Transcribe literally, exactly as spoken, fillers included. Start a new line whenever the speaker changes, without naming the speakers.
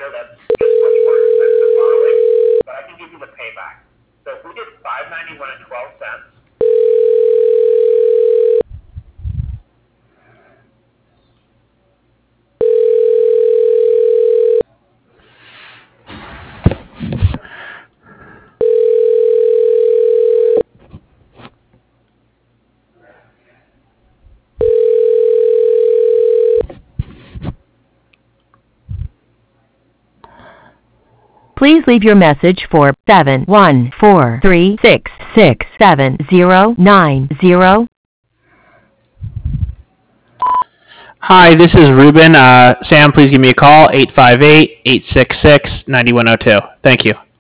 know that's just much more expensive borrowing, but I can give you the payback. So if we did five ninety-one and twelve cents.
Please leave your message for seven one four three six six seven zero nine zero.
Hi, this is Ruben. Uh, Sam, please give me a call, eight five eight, eight six six, nine one zero two. Thank you.